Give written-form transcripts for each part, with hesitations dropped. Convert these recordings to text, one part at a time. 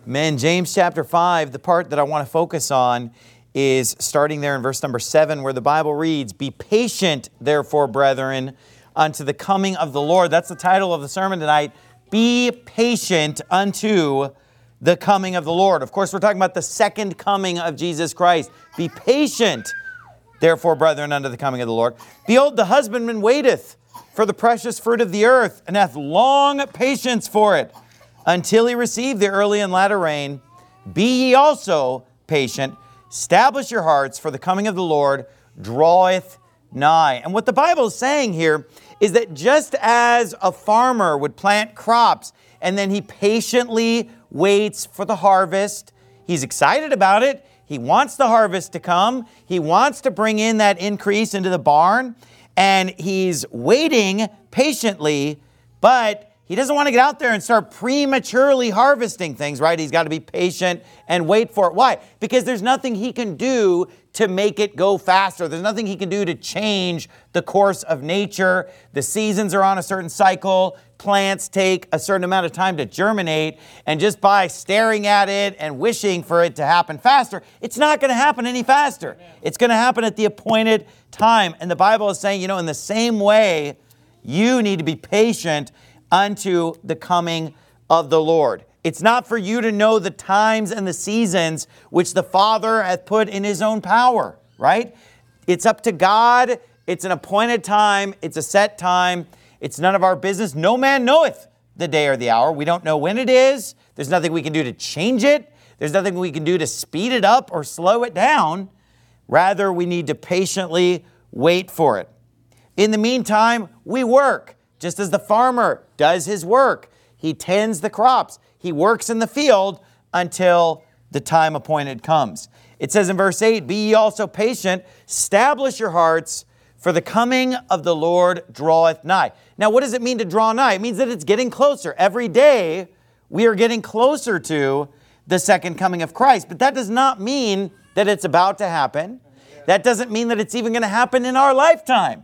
Man, James chapter 5, the part that I want to focus on is starting there in verse number 7, where the Bible reads, "Be patient, therefore, brethren, unto the coming of the Lord." That's the title of the sermon tonight. Be patient unto the coming of the Lord. Of course, we're talking about the second coming of Jesus Christ. Be patient, therefore, brethren, unto the coming of the Lord. Behold, the husbandman waiteth for the precious fruit of the earth, and hath long patience for it, until he receive the early and latter rain. Be ye also patient. Establish your hearts, for the coming of the Lord draweth nigh. And what the Bible is saying here is that just as a farmer would plant crops and then he patiently waits for the harvest, he's excited about it. He wants the harvest to come. He wants to bring in that increase into the barn, and he's waiting patiently, but he doesn't want to get out there and start prematurely harvesting things, right? He's got to be patient and wait for it. Why? Because there's nothing he can do to make it go faster. There's nothing he can do to change the course of nature. The seasons are on a certain cycle. Plants take a certain amount of time to germinate. And just by staring at it and wishing for it to happen faster, it's not going to happen any faster. It's going to happen at the appointed time. And the Bible is saying, in the same way, you need to be patient unto the coming of the Lord. It's not for you to know the times and the seasons which the Father hath put in His own power, right? It's up to God. It's an appointed time. It's a set time. It's none of our business. No man knoweth the day or the hour. We don't know when it is. There's nothing we can do to change it. There's nothing we can do to speed it up or slow it down. Rather, we need to patiently wait for it. In the meantime, we work. Just as the farmer does his work. He tends the crops. He works in the field until the time appointed comes. It says in verse 8, "Be ye also patient, establish your hearts, for the coming of the Lord draweth nigh." Now, what does it mean to draw nigh? It means that it's getting closer. Every day, we are getting closer to the second coming of Christ. But that does not mean that it's about to happen. That doesn't mean that it's even going to happen in our lifetime.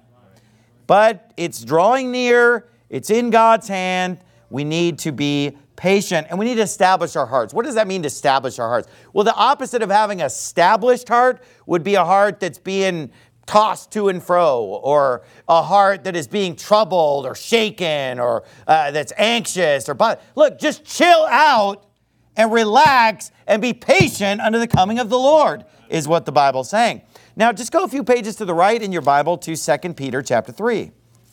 But it's drawing near. It's in God's hand. We need to be patient, and we need to establish our hearts. What does that mean to establish our hearts? Well, the opposite of having an established heart would be a heart that's being tossed to and fro, or a heart that is being troubled or shaken, or that's anxious. Look, just chill out and relax and be patient unto the coming of the Lord, is what the Bible's saying. Now, just go a few pages to the right in your Bible to 2 Peter chapter 3.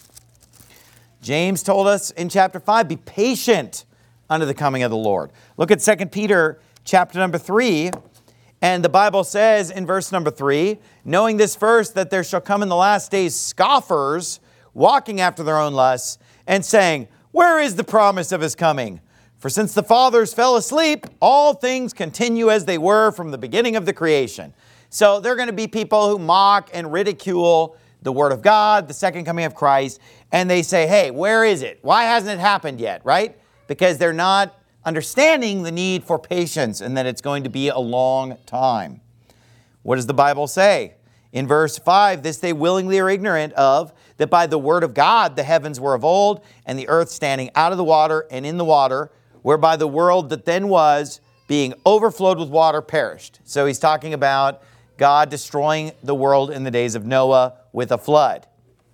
James told us in chapter 5, be patient unto the coming of the Lord. Look at 2 Peter chapter number 3, and the Bible says in verse number 3, "Knowing this first, that there shall come in the last days scoffers, walking after their own lusts, and saying, Where is the promise of His coming? For since the fathers fell asleep, all things continue as they were from the beginning of the creation." So there are going to be people who mock and ridicule the Word of God, the second coming of Christ, and they say, hey, where is it? Why hasn't it happened yet, right? Because they're not understanding the need for patience and that it's going to be a long time. What does the Bible say? In verse 5, "This they willingly are ignorant of, that by the word of God the heavens were of old, and the earth standing out of the water and in the water, whereby the world that then was, being overflowed with water, perished." So he's talking about God destroying the world in the days of Noah with a flood.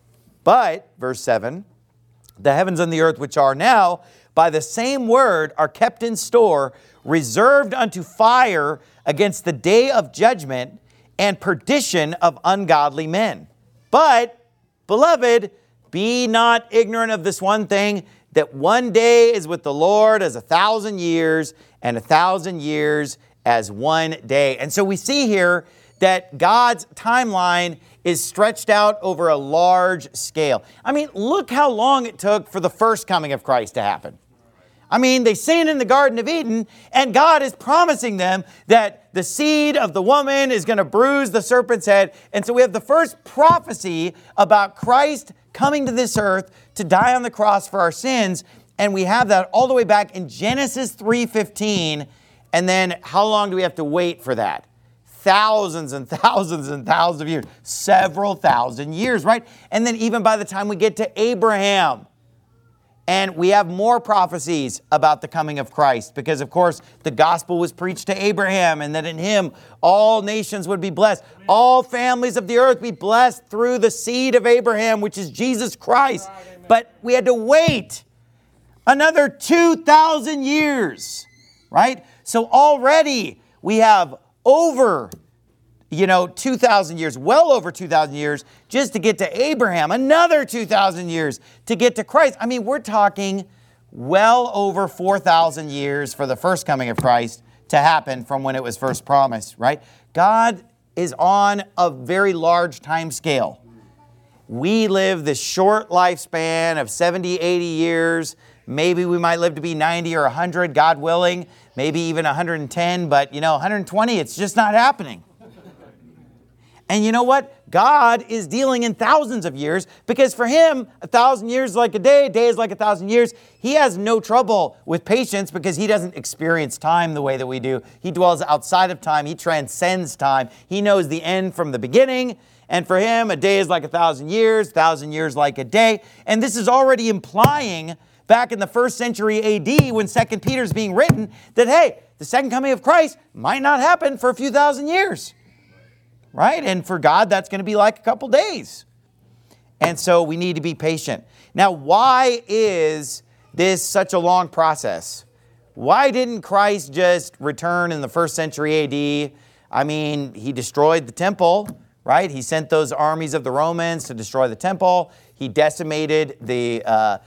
"But," verse 7, "the heavens and the earth which are now, by the same word are kept in store, reserved unto fire against the day of judgment and perdition of ungodly men. But, beloved, be not ignorant of this one thing, that one day is with the Lord as 1,000 years, and 1,000 years as one day." And so we see here that God's timeline is stretched out over a large scale. I mean, look how long it took for the first coming of Christ to happen. I mean, they sinned in the Garden of Eden, and God is promising them that the seed of the woman is going to bruise the serpent's head. And so we have the first prophecy about Christ coming to this earth to die on the cross for our sins. And we have that all the way back in Genesis 3:15. And then how long do we have to wait for that? Thousands and thousands and thousands of years. Several thousand years, right? And then even by the time we get to Abraham, And we have more prophecies about the coming of Christ because, of course, the gospel was preached to Abraham and that in him all nations would be blessed. All families of the earth be blessed through the seed of Abraham, which is Jesus Christ. But we had to wait another 2,000 years, right? So already we have over 2,000 years, well over 2,000 years, just to get to Abraham, another 2,000 years to get to Christ. I mean, we're talking well over 4,000 years for the first coming of Christ to happen from when it was first promised, right? God is on a very large time scale. We live this short lifespan of 70, 80 years. Maybe we might live to be 90 or 100, God willing, maybe even 110, but 120, it's just not happening. And you know what? God is dealing in thousands of years because for him, 1,000 years is like a day is like 1,000 years. He has no trouble with patience because he doesn't experience time the way that we do. He dwells outside of time. He transcends time. He knows the end from the beginning. And for him, a day is like 1,000 years, 1,000 years like a day. And this is already implying back in the first century AD when 2 Peter is being written that, hey, the second coming of Christ might not happen for a few thousand years. Right? And for God, that's going to be like a couple days. And so we need to be patient. Now, why is this such a long process? Why didn't Christ just return in the first century AD? I mean, he destroyed the temple, right? He sent those armies of the Romans to destroy the temple. He decimated the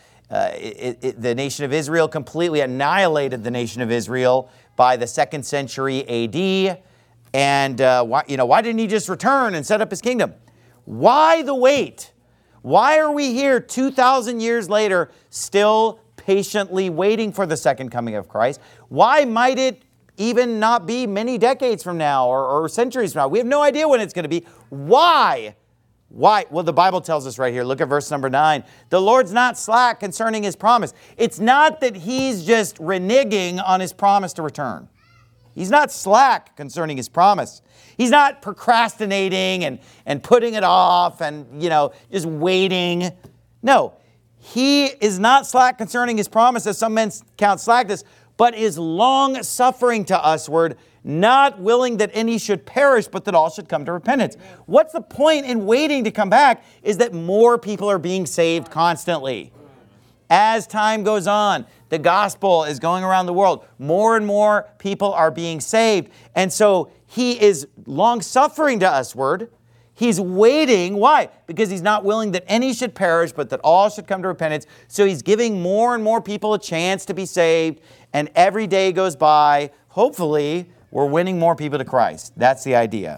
nation of Israel, completely annihilated the nation of Israel by the 2nd century AD. And why didn't he just return and set up his kingdom? Why the wait? Why are we here 2,000 years later still patiently waiting for the second coming of Christ? Why might it even not be many decades from now or centuries from now? We have no idea when it's going to be. Why? Why? Well, the Bible tells us right here. Look at verse number 9. The Lord's not slack concerning his promise. It's not that he's just reneging on his promise to return. He's not slack concerning his promise. He's not procrastinating and putting it off and, just waiting. No, he is not slack concerning his promise, as some men count slackness, but is long-suffering to usward, not willing that any should perish, but that all should come to repentance. What's the point in waiting to come back is that more people are being saved constantly. As time goes on, the gospel is going around the world. More and more people are being saved. And so he is long-suffering to usward. He's waiting. Why? Because he's not willing that any should perish, but that all should come to repentance. So he's giving more and more people a chance to be saved. And every day goes by, hopefully, we're winning more people to Christ. That's the idea.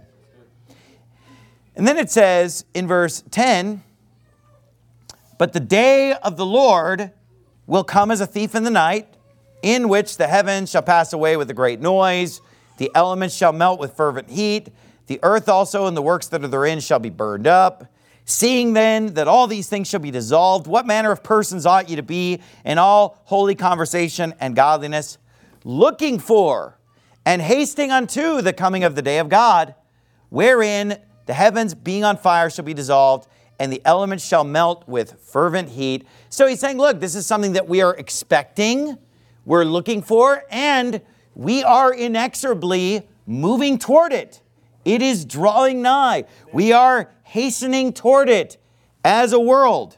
And then it says in verse 10, but the day of the Lord will come as a thief in the night, in which the heavens shall pass away with a great noise, the elements shall melt with fervent heat, the earth also and the works that are therein shall be burned up. Seeing then that all these things shall be dissolved, what manner of persons ought ye to be in all holy conversation and godliness, looking for and hasting unto the coming of the day of God, wherein the heavens being on fire shall be dissolved, and the elements shall melt with fervent heat. So he's saying, look, this is something that we are expecting, we're looking for, and we are inexorably moving toward it. It is drawing nigh. We are hastening toward it as a world.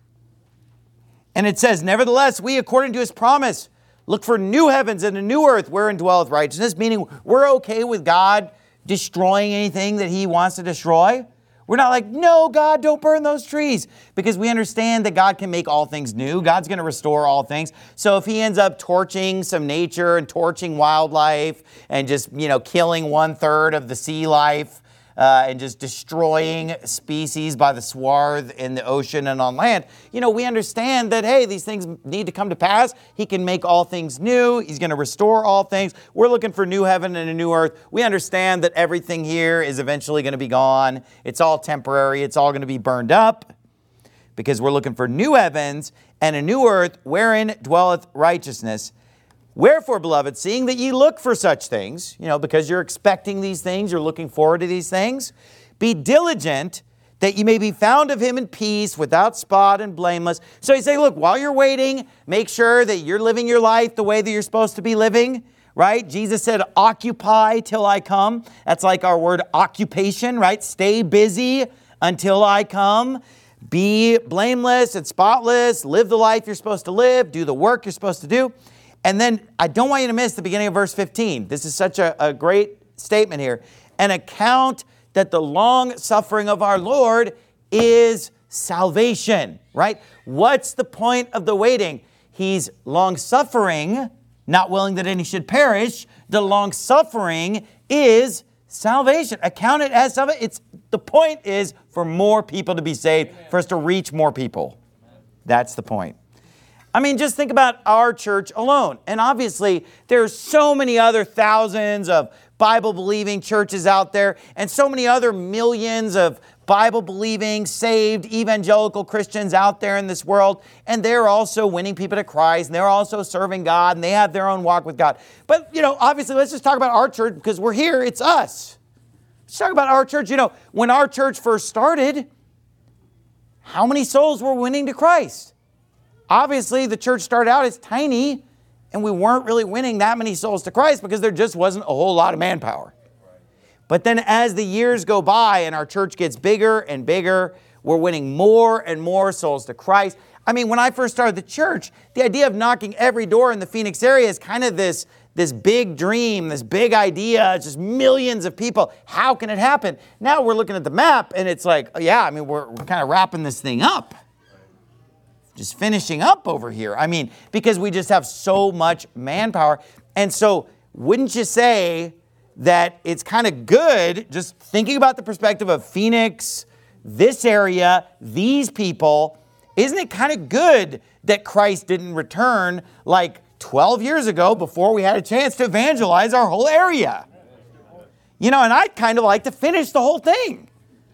And it says, nevertheless, we, according to his promise, look for new heavens and a new earth wherein dwelleth righteousness, meaning we're okay with God destroying anything that he wants to destroy. We're not like, no, God, don't burn those trees, because we understand that God can make all things new. God's going to restore all things. So if he ends up torching some nature and torching wildlife and just, killing 1/3 of the sea life and just destroying species by the swath in the ocean and on land, we understand that, hey, these things need to come to pass. He can make all things new. He's going to restore all things. We're looking for new heaven and a new earth. We understand that everything here is eventually going to be gone. It's all temporary. It's all going to be burned up, because we're looking for new heavens and a new earth wherein dwelleth righteousness. Wherefore, beloved, seeing that ye look for such things, because you're expecting these things, you're looking forward to these things, be diligent that you may be found of him in peace, without spot and blameless. So he's saying, look, while you're waiting, make sure that you're living your life the way that you're supposed to be living, right? Jesus said, occupy till I come. That's like our word occupation, right? Stay busy until I come. Be blameless and spotless. Live the life you're supposed to live. Do the work you're supposed to do. And then I don't want you to miss the beginning of verse 15. This is such a great statement here. An account that the long suffering of our Lord is salvation, right? What's the point of the waiting? He's long suffering, not willing that any should perish. The long suffering is salvation. Account it as salvation. The point is for more people to be saved, for us to reach more people. That's the point. I mean, just think about our church alone. And obviously, there's so many other thousands of Bible-believing churches out there, and so many other millions of Bible-believing, saved, evangelical Christians out there in this world, and they're also winning people to Christ, and they're also serving God, and they have their own walk with God. But, obviously, let's just talk about our church, because we're here, it's us. Let's talk about our church. When our church first started, how many souls were winning to Christ? Obviously, the church started out as tiny, and we weren't really winning that many souls to Christ because there just wasn't a whole lot of manpower. But then as the years go by and our church gets bigger and bigger, we're winning more and more souls to Christ. I mean, when I first started the church, the idea of knocking every door in the Phoenix area is kind of this big dream, this big idea, just millions of people. How can it happen? Now we're looking at the map and it's like, we're kind of wrapping this thing up. Just finishing up over here. I mean, because we just have so much manpower. And so wouldn't you say that it's kind of good, just thinking about the perspective of Phoenix, this area, these people, isn't it kind of good that Christ didn't return like 12 years ago before we had a chance to evangelize our whole area? And I'd kind of like to finish the whole thing.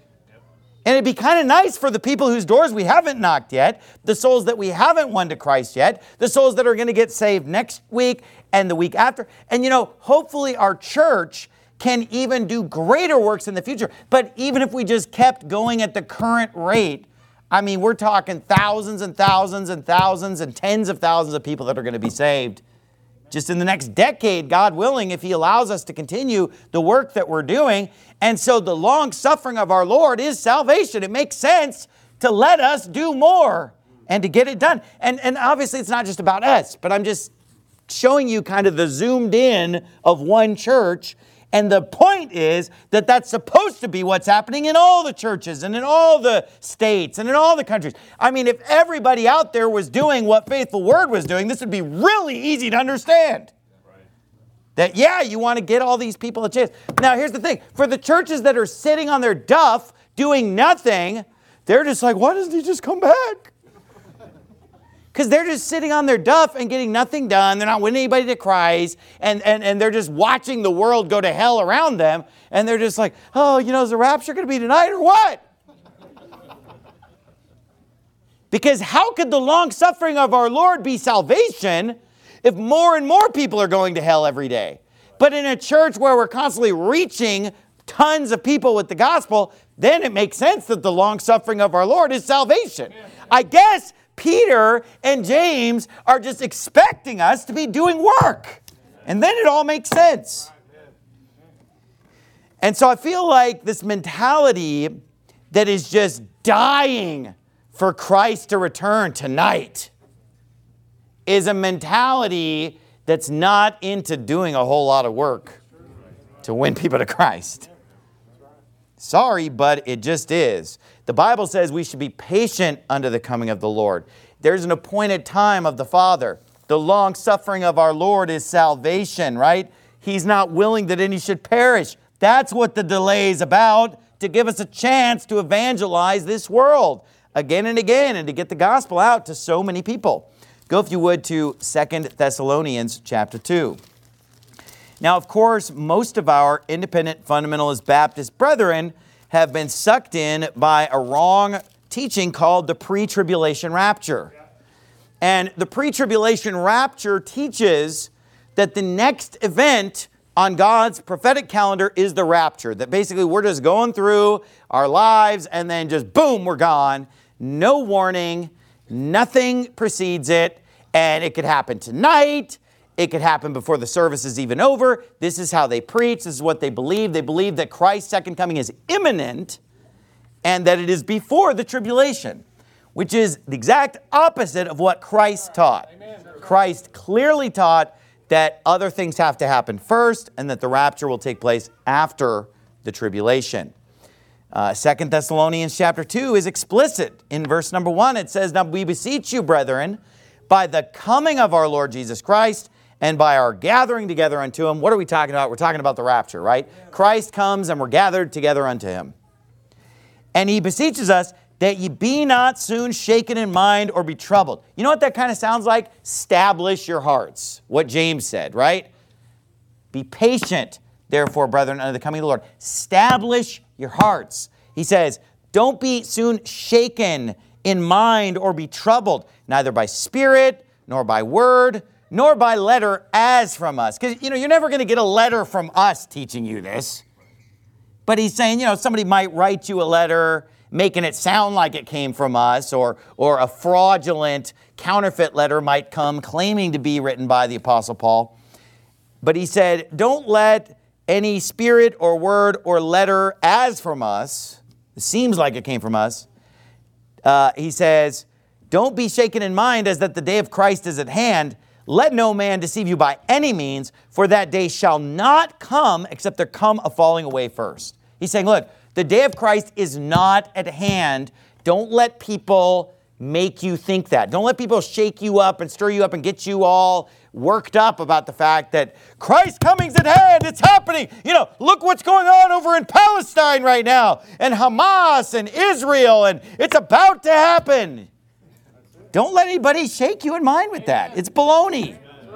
And it'd be kind of nice for the people whose doors we haven't knocked yet, the souls that we haven't won to Christ yet, the souls that are going to get saved next week and the week after. And hopefully our church can even do greater works in the future. But even if we just kept going at the current rate, I mean, we're talking thousands and thousands and thousands and tens of thousands of people that are going to be saved just in the next decade, God willing, if he allows us to continue the work that we're doing. And so the long suffering of our Lord is salvation. It makes sense to let us do more and to get it done. And obviously it's not just about us, but I'm just showing you kind of the zoomed in of one church. And the point is that that's supposed to be what's happening in all the churches and in all the states and in all the countries. I mean, if everybody out there was doing what Faithful Word was doing, this would be really easy to understand. That, you want to get all these people a chance. Now, here's the thing. For the churches that are sitting on their duff, doing nothing, they're just like, why doesn't he just come back? Because they're just sitting on their duff and getting nothing done. They're not winning anybody to Christ. And they're just watching the world go to hell around them. And they're just like, is the rapture going to be tonight or what? Because how could the long suffering of our Lord be salvation if more and more people are going to hell every day? But in a church where we're constantly reaching tons of people with the gospel, then it makes sense that the long suffering of our Lord is salvation. I guess Peter and James are just expecting us to be doing work. And then it all makes sense. And so I feel like this mentality that is just dying for Christ to return tonight is a mentality that's not into doing a whole lot of work to win people to Christ. Sorry, but it just is. The Bible says we should be patient unto the coming of the Lord. There's an appointed time of the Father. The long suffering of our Lord is salvation, right? He's not willing that any should perish. That's what the delay is about, to give us a chance to evangelize this world again and again and to get the gospel out to so many people. Go, if you would, to 2 Thessalonians chapter 2. Now, of course, most of our independent fundamentalist Baptist brethren have been sucked in by a wrong teaching called the pre-tribulation rapture. And the pre-tribulation rapture teaches that the next event on God's prophetic calendar is the rapture. That basically we're just going through our lives and then just boom, we're gone. No warning, nothing precedes it. And it could happen tonight. It could happen before the service is even over. This is how they preach. This is what they believe. They believe that Christ's second coming is imminent and that it is before the tribulation, which is the exact opposite of what Christ taught. Amen. Christ clearly taught that other things have to happen first and that the rapture will take place after the tribulation. 2 Thessalonians chapter 2 is explicit. In verse number 1, it says, "Now we beseech you, brethren, by the coming of our Lord Jesus Christ and by our gathering together unto him." What are we talking about? We're talking about the rapture, right? Christ comes and we're gathered together unto him. And he beseeches us that ye be not soon shaken in mind or be troubled. You know what that kind of sounds like? Establish your hearts. What James said, right? Be patient, therefore, brethren, unto the coming of the Lord. Establish your hearts. He says, don't be soon shaken in mind or be troubled, neither by spirit, nor by word, nor by letter as from us. Because, you're never going to get a letter from us teaching you this. But he's saying, somebody might write you a letter making it sound like it came from us, or a fraudulent counterfeit letter might come claiming to be written by the Apostle Paul. But he said, don't let any spirit or word or letter as from us, it seems like it came from us, he says, don't be shaken in mind as that the day of Christ is at hand. Let no man deceive you by any means, for that day shall not come except there come a falling away first. He's saying, look, the day of Christ is not at hand. Don't let people make you think that. Don't let people shake you up and stir you up and get you all worked up about the fact that Christ's coming's at hand. It's happening. Look what's going on over in Palestine right now, and Hamas and Israel, and it's about to happen. Don't let anybody shake you in mind with that. It's baloney.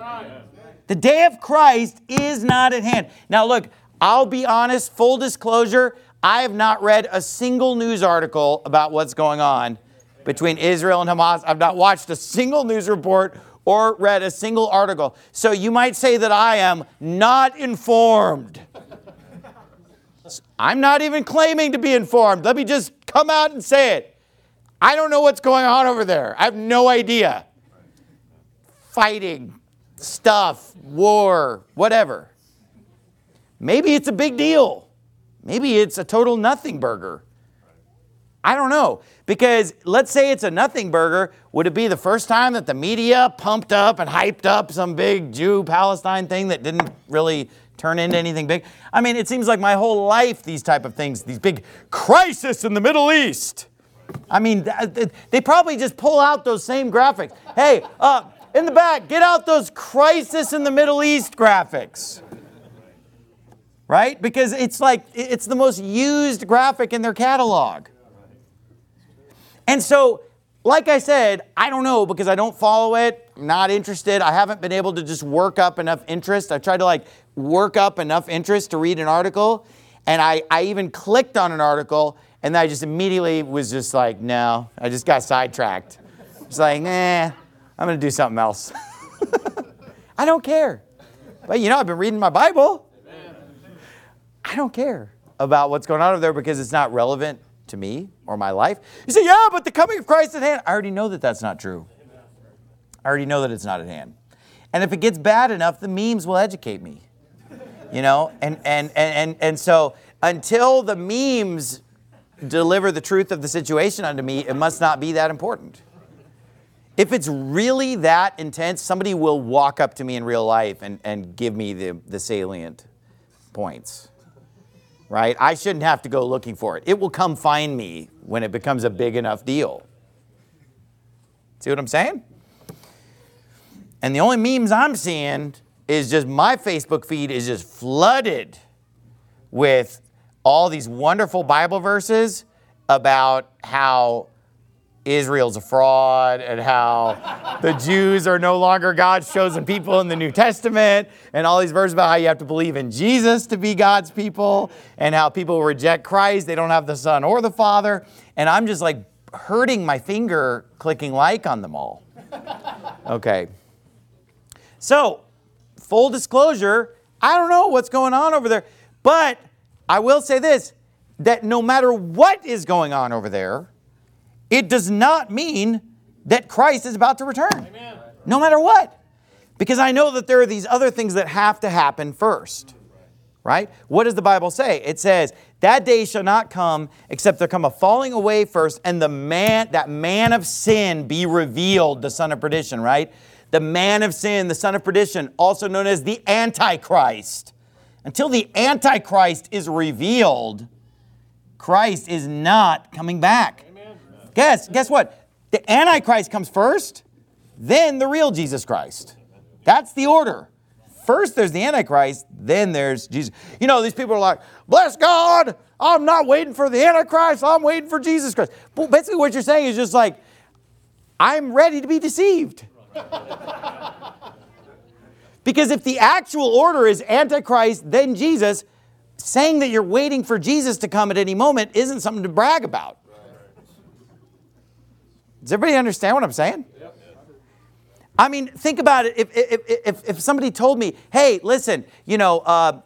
The day of Christ is not at hand. Now look, I'll be honest, full disclosure, I have not read a single news article about what's going on between Israel and Hamas. I've not watched a single news report or read a single article. So you might say that I am not informed. I'm not even claiming to be informed. Let me just come out and say it. I don't know what's going on over there. I have no idea. Fighting, stuff, war, whatever. Maybe it's a big deal. Maybe it's a total nothing burger. I don't know. Because let's say it's a nothing burger. Would it be the first time that the media pumped up and hyped up some big Jew-Palestine thing that didn't really turn into anything big? I mean, it seems like my whole life, these type of things, these big crises in the Middle East. I mean, they probably just pull out those same graphics. Hey, in the back, get out those crisis in the Middle East graphics. Right? Because it's the most used graphic in their catalog. And so, like I said, I don't know because I don't follow it. I'm not interested. I haven't been able to just work up enough interest. I've tried to work up enough interest to read an article. And I even clicked on an article and then I just immediately was just like, no, I just got sidetracked. It's like, I'm going to do something else. I don't care. But I've been reading my Bible. I don't care about what's going on over there because it's not relevant to me or my life. You say, yeah, but the coming of Christ at hand. I already know that that's not true. I already know that it's not at hand. And if it gets bad enough, the memes will educate me. And so until the memes deliver the truth of the situation unto me, it must not be that important. If it's really that intense, somebody will walk up to me in real life and give me the salient points. Right? I shouldn't have to go looking for it. It will come find me when it becomes a big enough deal. See what I'm saying? And the only memes I'm seeing is just my Facebook feed is just flooded with all these wonderful Bible verses about how Israel's a fraud and how the Jews are no longer God's chosen people in the New Testament, and all these verses about how you have to believe in Jesus to be God's people, and how people reject Christ, they don't have the Son or the Father, and I'm just hurting my finger clicking like on them all. Okay. So, full disclosure, I don't know what's going on over there. But I will say this, that no matter what is going on over there, it does not mean that Christ is about to return. Amen. No matter what. Because I know that there are these other things that have to happen first. Right? What does the Bible say? It says, that day shall not come except there come a falling away first, and that man of sin be revealed, the son of perdition, right? The man of sin, the son of perdition, also known as the Antichrist. Until the Antichrist is revealed, Christ is not coming back. Amen. Guess what? The Antichrist comes first, then the real Jesus Christ. That's the order. First there's the Antichrist, then there's Jesus. You know, these people are like, bless God, I'm not waiting for the Antichrist, I'm waiting for Jesus Christ. But basically what you're saying is just like, I'm ready to be deceived. Because if the actual order is Antichrist, then Jesus, saying that you're waiting for Jesus to come at any moment isn't something to brag about. Does everybody understand what I'm saying? Yep. I mean, think about it. If somebody told me, hey, listen, you know,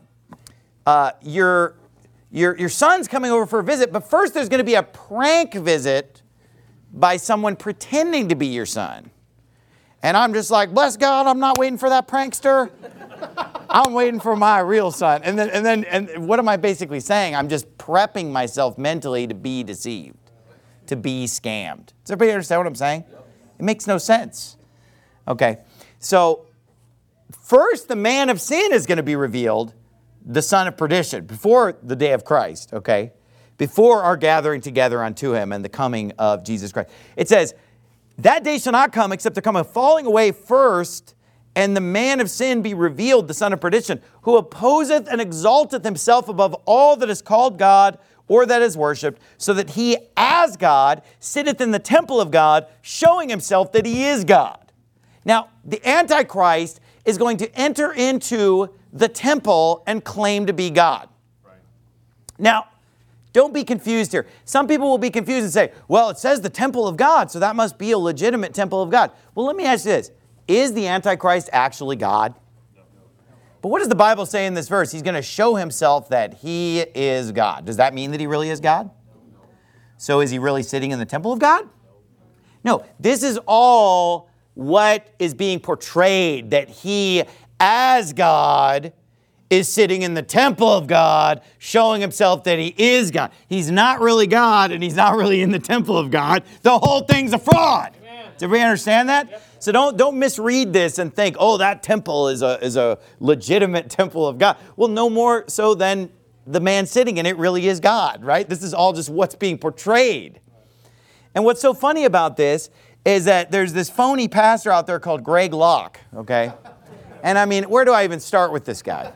your son's coming over for a visit, but first there's going to be a prank visit by someone pretending to be your son. And I'm just like, bless God, I'm not waiting for that prankster. I'm waiting for my real son. And what am I basically saying? I'm just prepping myself mentally to be deceived, to be scammed. Does everybody understand what I'm saying? It makes no sense. Okay, so first the man of sin is going to be revealed, the son of perdition, before the day of Christ, okay? Before our gathering together unto him and the coming of Jesus Christ. It says, that day shall not come except there come a falling away first, and the man of sin be revealed, the son of perdition, who opposeth and exalteth himself above all that is called God or that is worshipped, so that he as God sitteth in the temple of God, showing himself that he is God. Now, the Antichrist is going to enter into the temple and claim to be God. Right. Now, don't be confused here. Some people will be confused and say, well, it says the temple of God, so that must be a legitimate temple of God. Well, let me ask you this. Is the Antichrist actually God? No. But what does the Bible say in this verse? He's going to show himself that he is God. Does that mean that he really is God? No. So is he really sitting in the temple of God? No. This is all what is being portrayed, that he, as God, is sitting in the temple of God, showing himself that he is God. He's not really God, and he's not really in the temple of God. The whole thing's a fraud. Amen. Does everybody understand that? Yep. So don't misread this and think, oh, that temple is a legitimate temple of God. Well, no more so than the man sitting in it really is God, right? This is all just what's being portrayed. And what's so funny about this is that there's this phony pastor out there called Greg Locke, okay? And I mean, where do I even start with this guy?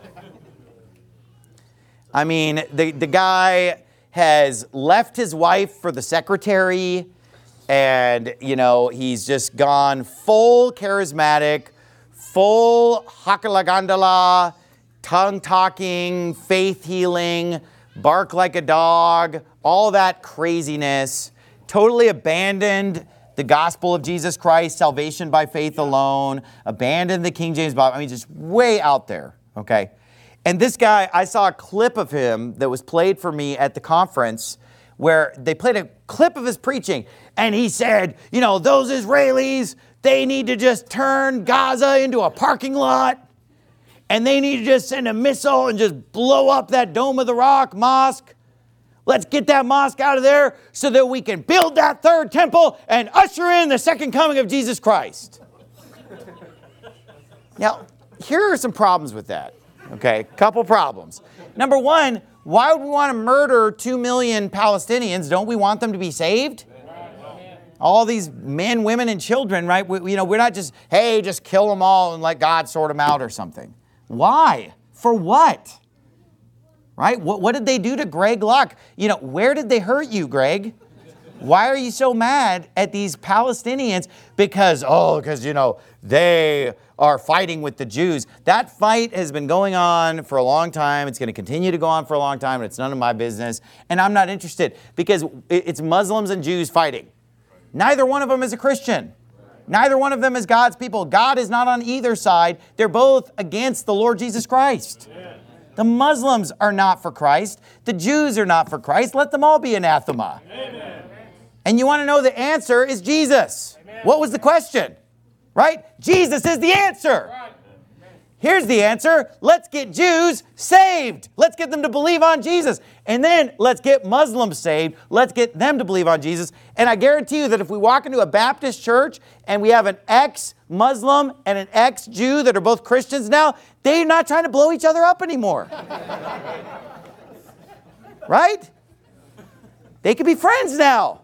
I mean, the guy has left his wife for the secretary, and, you know, he's just gone full charismatic, full hakalagandala, tongue-talking, faith healing, bark like a dog, all that craziness, totally abandoned the gospel of Jesus Christ, salvation by faith alone, abandoned the King James Bible. I mean, just way out there, okay? And this guy, I saw a clip of him that was played for me at the conference where they played a clip of his preaching, and he said, you know, those Israelis, they need to just turn Gaza into a parking lot, and they need to just send a missile and just blow up that Dome of the Rock mosque. Let's get that mosque out of there so that we can build that third temple and usher in the second coming of Jesus Christ. Now, here are some problems with that. Okay, couple problems. Number one, why would we want to murder 2 million Palestinians? Don't we want them to be saved? All these men, women, and children, right? We're not just, hey, just kill them all and let God sort them out or something. Why? For what? Right? What did they do to Greg Locke? You know, where did they hurt you, Greg? Why are you so mad at these Palestinians? Because, you know, they are fighting with the Jews. That fight has been going on for a long time. It's going to continue to go on for a long time, and it's none of my business. And I'm not interested because it's Muslims and Jews fighting. Neither one of them is a Christian. Neither one of them is God's people. God is not on either side. They're both against the Lord Jesus Christ. The Muslims are not for Christ. The Jews are not for Christ. Let them all be anathema. Amen. And you want to know the answer is Jesus. Amen. What was the question? Right? Jesus is the answer. Right. Here's the answer. Let's get Jews saved. Let's get them to believe on Jesus. And then let's get Muslims saved. Let's get them to believe on Jesus. And I guarantee you that if we walk into a Baptist church and we have an ex-Muslim and an ex-Jew that are both Christians now, they're not trying to blow each other up anymore. Right? They could be friends now.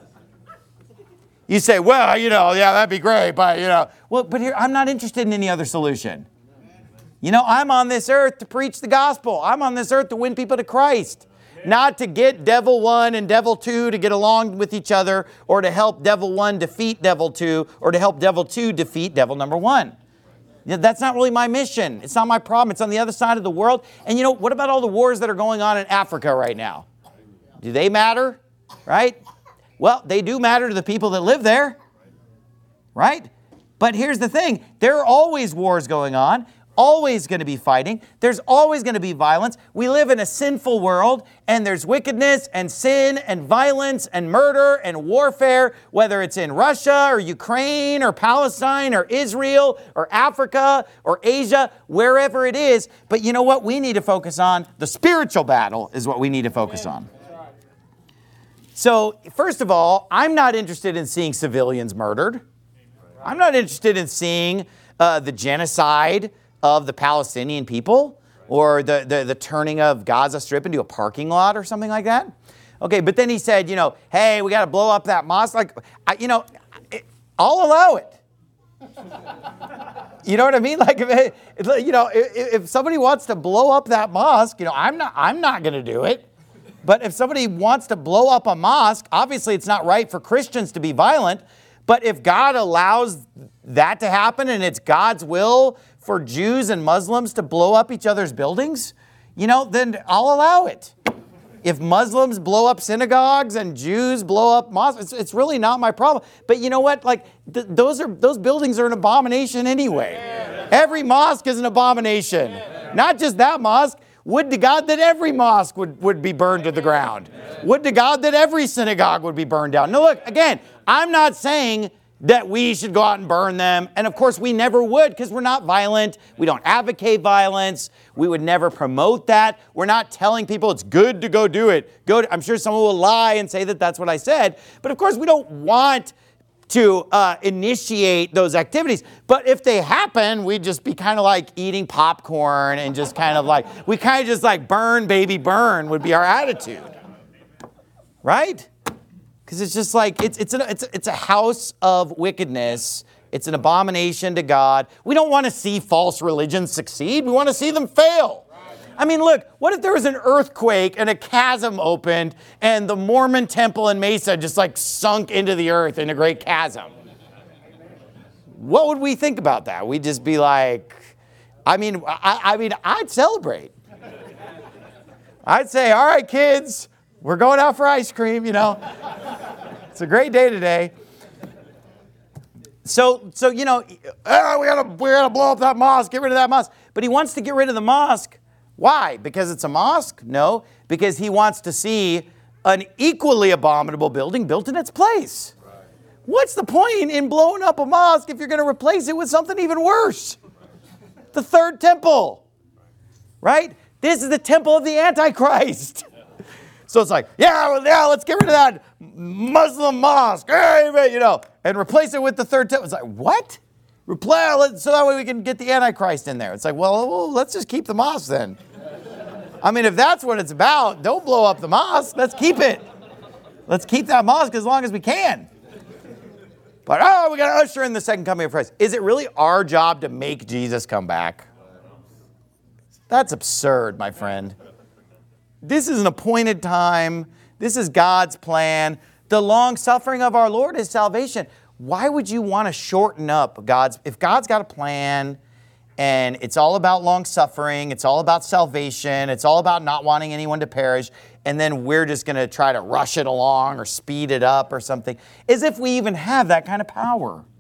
You say, well, yeah, that'd be great, but, Well, but here, I'm not interested in any other solution. I'm on this earth to preach the gospel. I'm on this earth to win people to Christ. Not to get devil 1 and devil 2 to get along with each other, or to help devil 1 defeat devil 2, or to help devil 2 defeat devil number 1. That's not really my mission. It's not my problem. It's on the other side of the world. And what about all the wars that are going on in Africa right now? Do they matter? Right? Well, they do matter to the people that live there. Right? But here's the thing. There are always wars going on. Always going to be fighting. There's always going to be violence. We live in a sinful world, and there's wickedness and sin and violence and murder and warfare, whether it's in Russia or Ukraine or Palestine or Israel or Africa or Asia, wherever it is. But you know what we need to focus on? The spiritual battle is what we need to focus on. So, first of all, I'm not interested in seeing civilians murdered. I'm not interested in seeing the genocide of the Palestinian people, or the turning of Gaza Strip into a parking lot or something like that. Okay, but then he said, hey, we got to blow up that mosque. I'll allow it. You know what I mean? Like, if somebody wants to blow up that mosque, I'm not going to do it. But if somebody wants to blow up a mosque, obviously it's not right for Christians to be violent. But if God allows that to happen, and it's God's will for Jews and Muslims to blow up each other's buildings, then I'll allow it. If Muslims blow up synagogues and Jews blow up mosques, it's really not my problem. But you know what? Like, those buildings are an abomination anyway. Every mosque is an abomination. Not just that mosque. Would to God that every mosque would be burned to the ground. Would to God that every synagogue would be burned down. Now look, again, I'm not saying that we should go out and burn them. And of course, we never would, because we're not violent. We don't advocate violence. We would never promote that. We're not telling people it's good to go do it. I'm sure someone will lie and say that that's what I said. But of course, we don't want to initiate those activities. But if they happen, we'd just be kind of like eating popcorn and just kind of like, we kind of just like burn, baby, burn would be our attitude. Right? Because it's just like, it's a house of wickedness. It's an abomination to God. We don't want to see false religions succeed. We want to see them fail. I mean, look, what if there was an earthquake and a chasm opened and the Mormon temple in Mesa just like sunk into the earth in a great chasm? What would we think about that? We'd just be like, I'd celebrate. I'd say, all right, kids, we're going out for ice cream, It's a great day today. So we gotta blow up that mosque, get rid of that mosque. But he wants to get rid of the mosque. Why? Because it's a mosque? No, because he wants to see an equally abominable building built in its place. Right. What's the point in blowing up a mosque if you're going to replace it with something even worse? The third temple. Right? This is the temple of the Antichrist. So it's like, let's get rid of that Muslim mosque, and replace it with the third temple. It's like, what? So that way we can get the Antichrist in there. It's like, well, let's just keep the mosque then. I mean, if that's what it's about, don't blow up the mosque. Let's keep it. Let's keep that mosque as long as we can. But, we got to usher in the second coming of Christ. Is it really our job to make Jesus come back? That's absurd, my friend. This is an appointed time. This is God's plan. The long suffering of our Lord is salvation. Why would you want to shorten up if God's got a plan and it's all about long suffering, it's all about salvation, it's all about not wanting anyone to perish, and then we're just going to try to rush it along or speed it up or something, as if we even have that kind of power.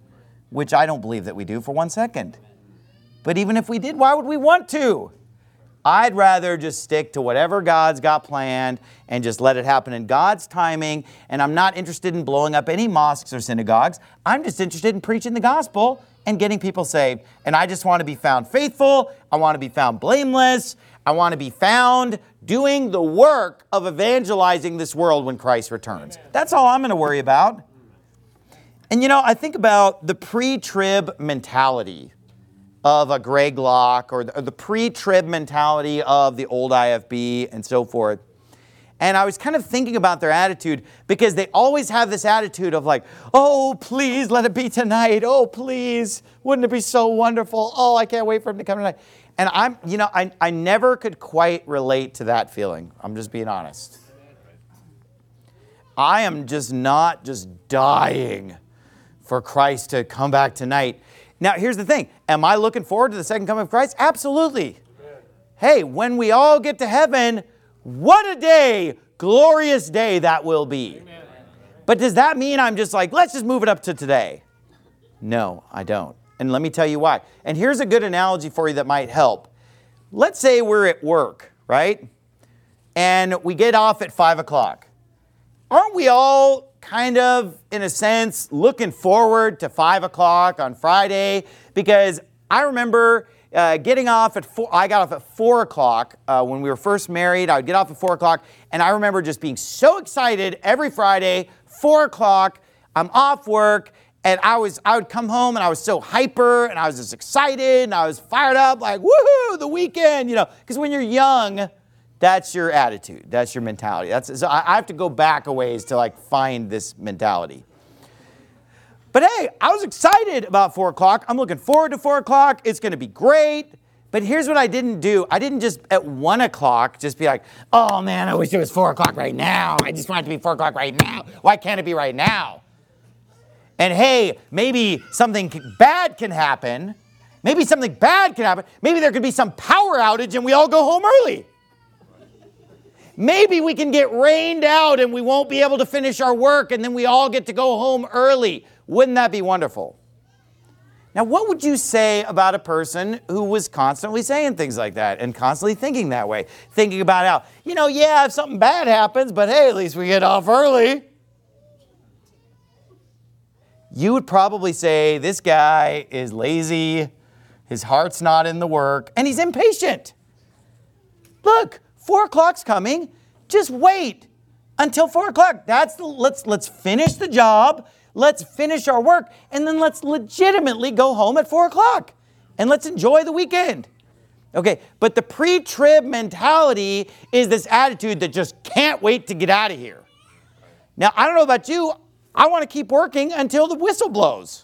which I don't believe that we do for 1 second. But even if we did, why would we want to? I'd rather just stick to whatever God's got planned and just let it happen in God's timing. And I'm not interested in blowing up any mosques or synagogues. I'm just interested in preaching the gospel and getting people saved. And I just want to be found faithful. I want to be found blameless. I want to be found doing the work of evangelizing this world when Christ returns. That's all I'm going to worry about. And I think about the pre-trib mentality of a Greg Locke or the pre-trib mentality of the old IFB and so forth. And I was kind of thinking about their attitude because they always have this attitude of like, oh, please let it be tonight. Oh, please. Wouldn't it be so wonderful? Oh, I can't wait for him to come tonight. And I never could quite relate to that feeling. I'm just being honest. I am just not just dying for Christ to come back tonight. Now, here's the thing. Am I looking forward to the second coming of Christ? Absolutely. Amen. Hey, when we all get to heaven, what a day, glorious day that will be. Amen. But does that mean I'm just like, let's just move it up to today? No, I don't. And let me tell you why. And here's a good analogy for you that might help. Let's say we're at work, right? And we get off at 5 o'clock. Aren't we all kind of, in a sense, looking forward to 5 o'clock on Friday? Because I remember getting off at 4. I got off at 4 o'clock when we were first married. I would get off at 4 o'clock, and I remember just being so excited every Friday, 4 o'clock, I'm off work, and I would come home, and I was so hyper, and I was just excited, and I was fired up, like, woohoo, the weekend, because when you're young, that's your attitude. That's your mentality. So I have to go back a ways to find this mentality. But hey, I was excited about 4 o'clock. I'm looking forward to 4 o'clock. It's going to be great. But here's what I didn't do. I didn't just at 1 o'clock just be like, oh man, I wish it was 4 o'clock right now. I just want it to be 4 o'clock right now. Why can't it be right now? And hey, maybe something bad can happen. Maybe something bad can happen. Maybe there could be some power outage and we all go home early. Maybe we can get rained out and we won't be able to finish our work and then we all get to go home early. Wouldn't that be wonderful? Now, what would you say about a person who was constantly saying things like that and constantly thinking that way? Thinking about how, yeah, if something bad happens, but hey, at least we get off early. You would probably say this guy is lazy, his heart's not in the work, and he's impatient. Look, 4 o'clock's coming. Just wait until 4 o'clock. Let's finish the job. Let's finish our work. And then let's legitimately go home at 4 o'clock. And let's enjoy the weekend. Okay, but the pre-trib mentality is this attitude that just can't wait to get out of here. Now, I don't know about you. I want to keep working until the whistle blows.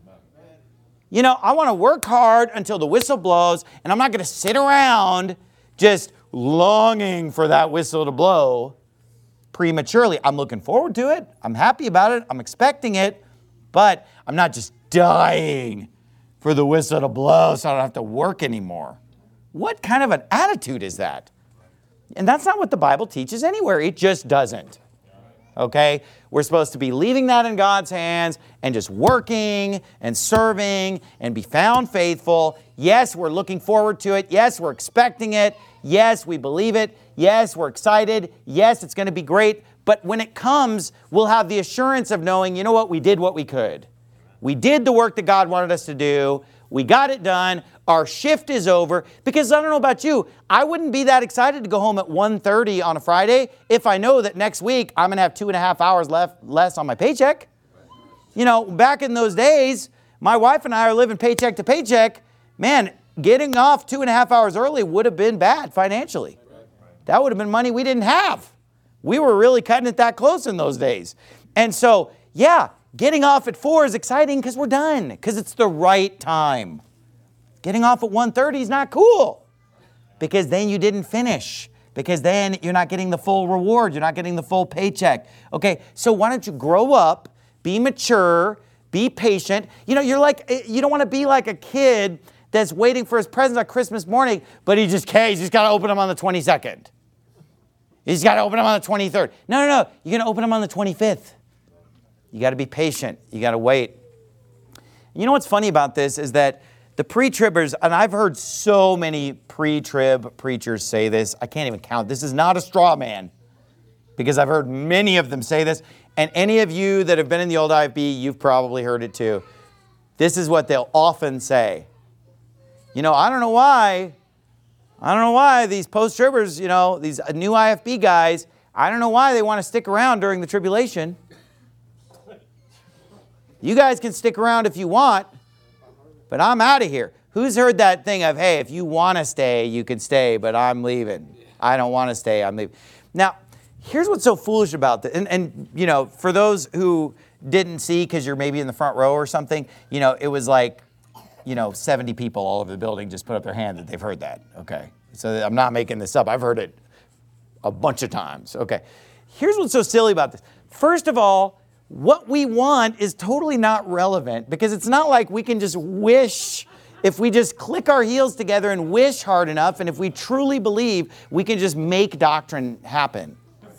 I want to work hard until the whistle blows. And I'm not going to sit around just longing for that whistle to blow prematurely. I'm looking forward to it. I'm happy about it. I'm expecting it. But I'm not just dying for the whistle to blow so I don't have to work anymore. What kind of an attitude is that? And that's not what the Bible teaches anywhere. It just doesn't. Okay? We're supposed to be leaving that in God's hands and just working and serving and be found faithful. Yes, we're looking forward to it. Yes, we're expecting it. Yes, we believe it. Yes, we're excited. Yes, it's going to be great. But when it comes, we'll have the assurance of knowing, you know what, we did what we could. We did the work that God wanted us to do. We got it done. Our shift is over. Because I don't know about you, I wouldn't be that excited to go home at 1:30 on a Friday if I know that next week I'm going to have 2.5 hours less on my paycheck. Back in those days, my wife and I are living paycheck to paycheck. Man, getting off 2.5 hours early would have been bad financially. That would have been money we didn't have. We were really cutting it that close in those days. And so, yeah, getting off at 4 is exciting because we're done, because it's the right time. Getting off at 1:30 is not cool because then you didn't finish, because then you're not getting the full reward. You're not getting the full paycheck. Okay, so why don't you grow up, be mature, be patient. You don't want to be like a kid that's waiting for his presents on Christmas morning, but he's just got to open them on the 22nd. He's got to open them on the 23rd. No. You're going to open them on the 25th. You got to be patient. You got to wait. You know what's funny about this is that the pre-tribbers, and I've heard so many pre-trib preachers say this, I can't even count. This is not a straw man, because I've heard many of them say this. And any of you that have been in the old IFB, you've probably heard it too. This is what they'll often say. You know, I don't know why these post-tribbers, you know, these new IFB guys, I don't know why they want to stick around during the tribulation. You guys can stick around if you want, but I'm out of here. Who's heard that thing of, hey, if you want to stay, you can stay, but I'm leaving. I don't want to stay, I'm leaving. Now, here's what's so foolish about this. And you know, for those who didn't see, because you're maybe in the front row or something, you know, it was like, you know, 70 people all over the building just put up their hand that they've heard that. Okay. So I'm not making this up. I've heard it a bunch of times. Okay. Here's what's so silly about this. First of all, what we want is totally not relevant, because it's not like we can just wish. If we just click our heels together and wish hard enough, and if we truly believe, we can just make doctrine happen.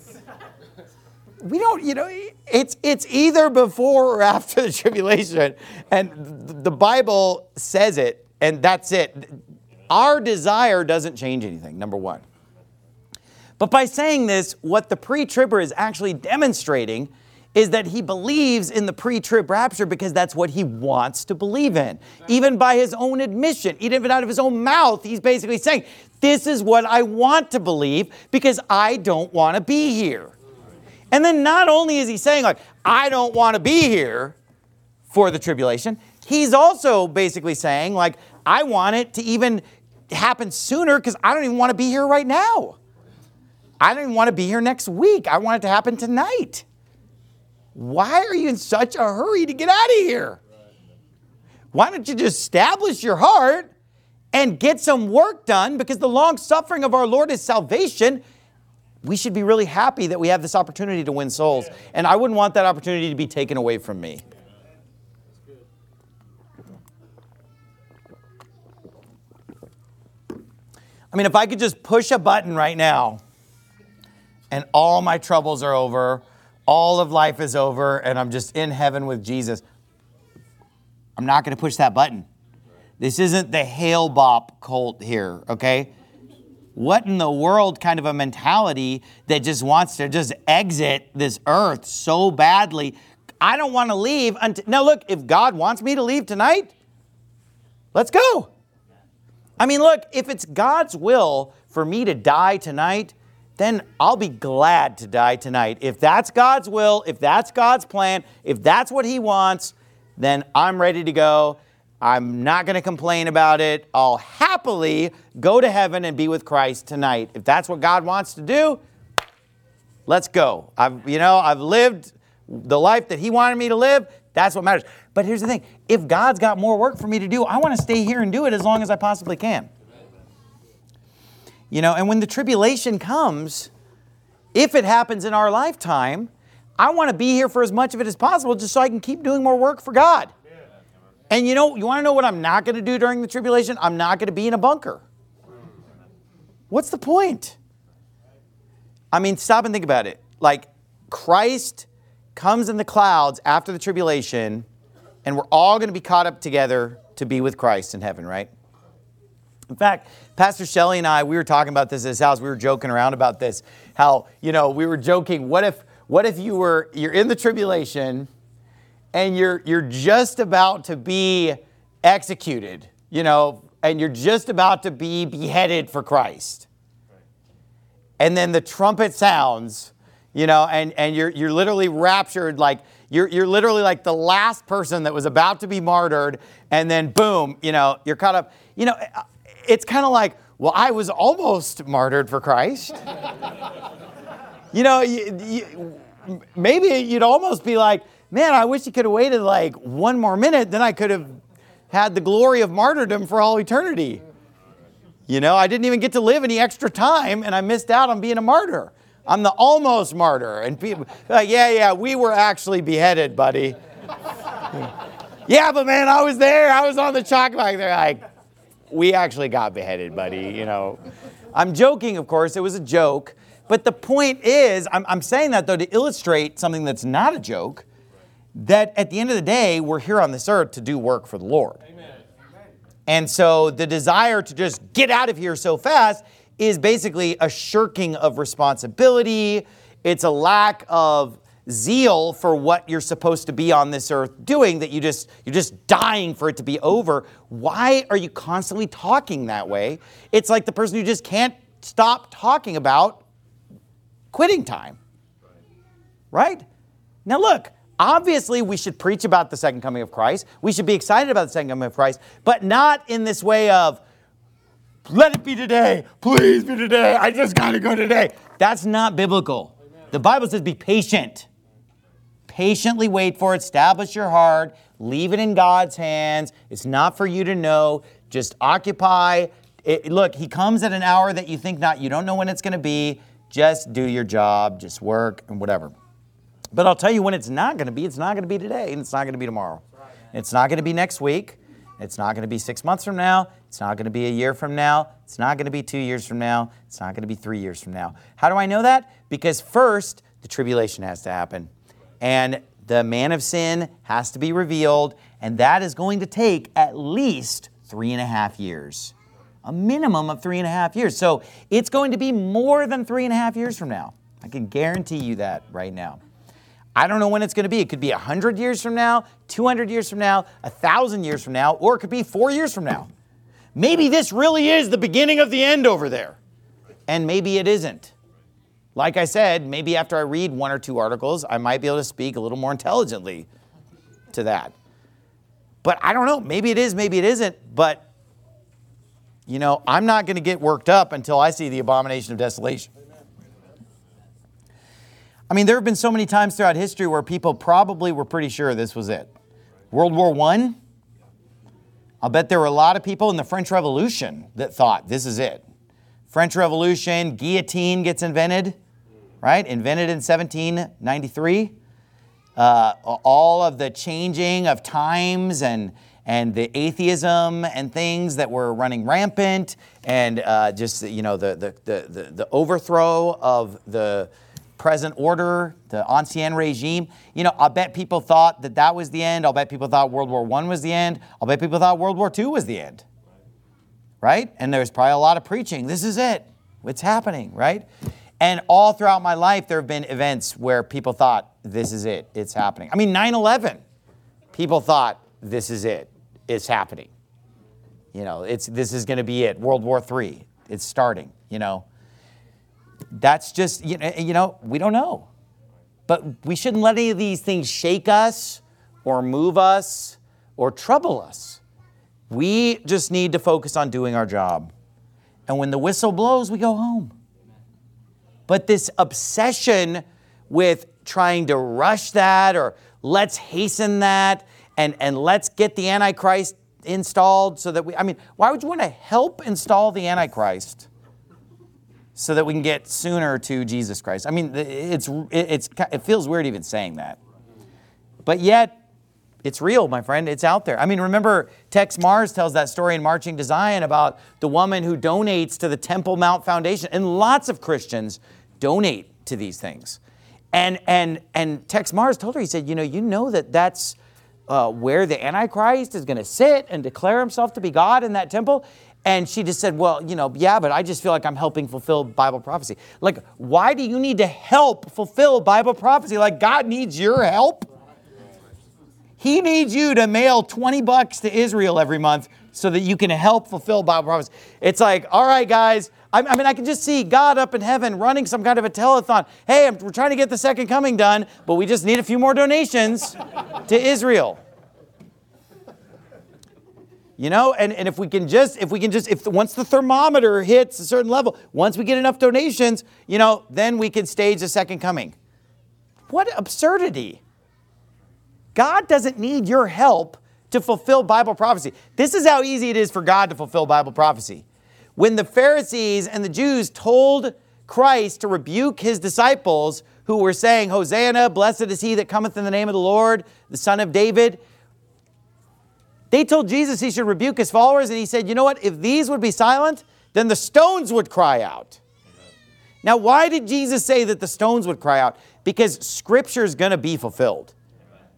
We don't, you know, it's either before or after the tribulation, and the Bible says it, and that's it. Our desire doesn't change anything, number one. But by saying this, what the pre-tribber is actually demonstrating is that he believes in the pre-trib rapture because that's what he wants to believe in. Even by his own admission, even out of his own mouth, he's basically saying, this is what I want to believe because I don't want to be here. And then not only is he saying, like, I don't want to be here for the tribulation, he's also basically saying, like, I want it to even happen sooner because I don't even want to be here right now. I don't even want to be here next week. I want it to happen tonight. Why are you in such a hurry to get out of here? Why don't you just establish your heart and get some work done? Because the long suffering of our Lord is salvation. We should be really happy that we have this opportunity to win souls. And I wouldn't want that opportunity to be taken away from me. I mean, if I could just push a button right now and all my troubles are over, all of life is over, and I'm just in heaven with Jesus, I'm not going to push that button. This isn't the Hail Bop cult here, okay? What in the world kind of a mentality that just wants to just exit this earth so badly? I don't want to leave until... Now look, if God wants me to leave tonight, let's go. I mean, look, if it's God's will for me to die tonight, then I'll be glad to die tonight. If that's God's will, if that's God's plan, if that's what He wants, then I'm ready to go. I'm not going to complain about it. I'll happily go to heaven and be with Christ tonight. If that's what God wants to do, let's go. I've lived the life that He wanted me to live. That's what matters. But here's the thing. If God's got more work for me to do, I want to stay here and do it as long as I possibly can. You know, and when the tribulation comes, if it happens in our lifetime, I want to be here for as much of it as possible just so I can keep doing more work for God. And you know, you want to know what I'm not going to do during the tribulation? I'm not going to be in a bunker. What's the point? I mean, stop and think about it. Like, Christ comes in the clouds after the tribulation, and we're all going to be caught up together to be with Christ in heaven, right? In fact, Pastor Shelley and I, we were talking about this at his house. We were joking around about this. How, you know, we were joking, what if you're in the tribulation and you're just about to be executed, you know, and you're just about to be beheaded for Christ. And then the trumpet sounds, you know, and you're literally raptured, like you're literally like the last person that was about to be martyred, and then boom, you know, you're caught up. You know, it's kind of like, well, I was almost martyred for Christ. You know, maybe you'd almost be like, man, I wish you could have waited like one more minute, then I could have had the glory of martyrdom for all eternity. You know, I didn't even get to live any extra time, and I missed out on being a martyr. I'm the almost martyr. And people like, yeah, we were actually beheaded, buddy. Yeah, but man, I was there. I was on the chalk back there. Like, we actually got beheaded, buddy. You know, I'm joking, of course. It was a joke. But the point is, I'm saying that, though, to illustrate something that's not a joke, that at the end of the day, we're here on this earth to do work for the Lord. Amen. And so the desire to just get out of here so fast is basically a shirking of responsibility. It's a lack of zeal for what you're supposed to be on this earth doing, that you're just dying for it to be over. Why are you constantly talking that way? It's like the person who just can't stop talking about quitting time. Right? Now look, obviously we should preach about the second coming of Christ. We should be excited about the second coming of Christ, but not in this way of, let it be today. Please be today. I just got to go today. That's not biblical. Amen. The Bible says be patient. Patiently wait for it. Establish your heart. Leave it in God's hands. It's not for you to know. Just occupy. Look, he comes at an hour that you think not. You don't know when it's going to be. Just do your job. Just work and whatever. But I'll tell you when it's not going to be. It's not going to be today, and it's not going to be tomorrow. It's not going to be next week. It's not going to be 6 months from now. It's not going to be a year from now. It's not going to be 2 years from now. It's not going to be 3 years from now. How do I know that? Because first, the tribulation has to happen. And the man of sin has to be revealed. And that is going to take at least 3.5 years. A minimum of 3.5 years. So it's going to be more than 3.5 years from now. I can guarantee you that right now. I don't know when it's going to be. It could be 100 years from now, 200 years from now, 1,000 years from now, or it could be 4 years from now. Maybe this really is the beginning of the end over there. And maybe it isn't. Like I said, maybe after I read 1 or 2 articles, I might be able to speak a little more intelligently to that. But I don't know. Maybe it is, maybe it isn't. But, you know, I'm not going to get worked up until I see the abomination of desolation. I mean, there have been so many times throughout history where people probably were pretty sure this was it. World War I, I'll bet there were a lot of people in the French Revolution that thought this is it. French Revolution, guillotine gets invented, right? Invented in 1793. All of the changing of times and the atheism and things that were running rampant, and just, you know, the overthrow of the present order, the ancien regime. You know, I'll bet people thought that that was the end. I'll bet people thought World War I was the end. I'll bet people thought World War II was the end. Right? And there's probably a lot of preaching. This is it. It's happening, right? And all throughout my life, there have been events where people thought, this is it. It's happening. I mean, 9/11, people thought, this is it. It's happening. You know, this is going to be it. World War III, it's starting, you know. That's just, you know, we don't know. But we shouldn't let any of these things shake us or move us or trouble us. We just need to focus on doing our job. And when the whistle blows, we go home. But this obsession with trying to rush that, or let's hasten that, and let's get the Antichrist installed so that why would you want to help install the Antichrist so that we can get sooner to Jesus Christ? I mean, it feels weird even saying that. But yet, it's real, my friend. It's out there. I mean, remember, Tex Mars tells that story in Marching to Zion about the woman who donates to the Temple Mount Foundation. And lots of Christians donate to these things. And Tex Mars told her, he said, you know that's where the Antichrist is going to sit and declare himself to be God in that temple. And she just said, well, yeah, but I just feel like I'm helping fulfill Bible prophecy. Like, why do you need to help fulfill Bible prophecy? Like, God needs your help? He needs you to mail $20 to Israel every month so that you can help fulfill Bible prophecy. It's like, all right, guys. I can just see God up in heaven running some kind of a telethon. Hey, we're trying to get the second coming done, but we just need a few more donations to Israel. And if once the thermometer hits a certain level, once we get enough donations, then we can stage the second coming. What absurdity. God doesn't need your help to fulfill Bible prophecy. This is how easy it is for God to fulfill Bible prophecy. When the Pharisees and the Jews told Christ to rebuke his disciples who were saying, Hosanna, blessed is he that cometh in the name of the Lord, the Son of David, they told Jesus he should rebuke his followers, and he said, you know what? If these would be silent, then the stones would cry out. Now, why did Jesus say that the stones would cry out? Because Scripture is going to be fulfilled.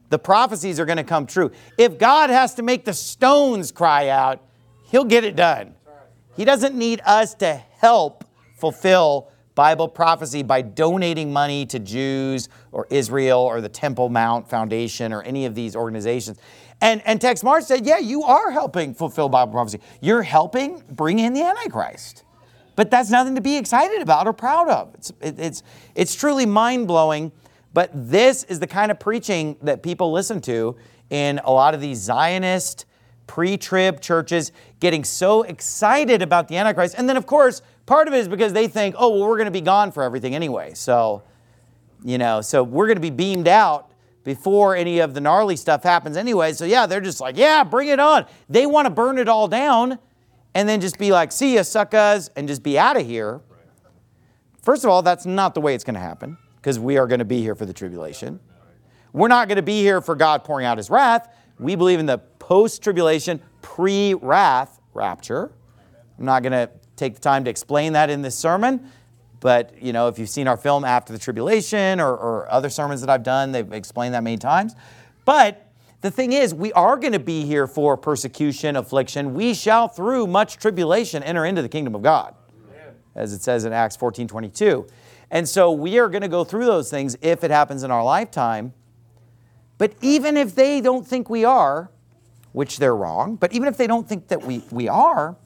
the prophecies are going to come true. If God has to make the stones cry out, he'll get it done. He doesn't need us to help fulfill Bible prophecy by donating money to Jews or Israel or the Temple Mount Foundation or any of these organizations. And Tex Marsh said, yeah, you are helping fulfill Bible prophecy. You're helping bring in the Antichrist. But that's nothing to be excited about or proud of. It's truly mind-blowing. But this is the kind of preaching that people listen to in a lot of these Zionist pre-trib churches, getting so excited about the Antichrist. And then, of course, part of it is because they think, oh, well, we're going to be gone for everything anyway. So we're going to be beamed out before any of the gnarly stuff happens anyway. So yeah, they're just like, yeah, bring it on. They want to burn it all down and then just be like, see ya, suckers, and just be out of here. First of all, that's not the way it's going to happen, because we are going to be here for the tribulation. We're not going to be here for God pouring out his wrath. We believe in the post-tribulation, pre-wrath rapture. I'm not going to take the time to explain that in this sermon. But, if you've seen our film After the Tribulation or other sermons that I've done, they've explained that many times. But the thing is, we are going to be here for persecution, affliction. We shall, through much tribulation, enter into the kingdom of God, as it says in Acts 14:22. And so we are going to go through those things if it happens in our lifetime. But even if they don't think we are, which they're wrong, but even if they don't think that we are,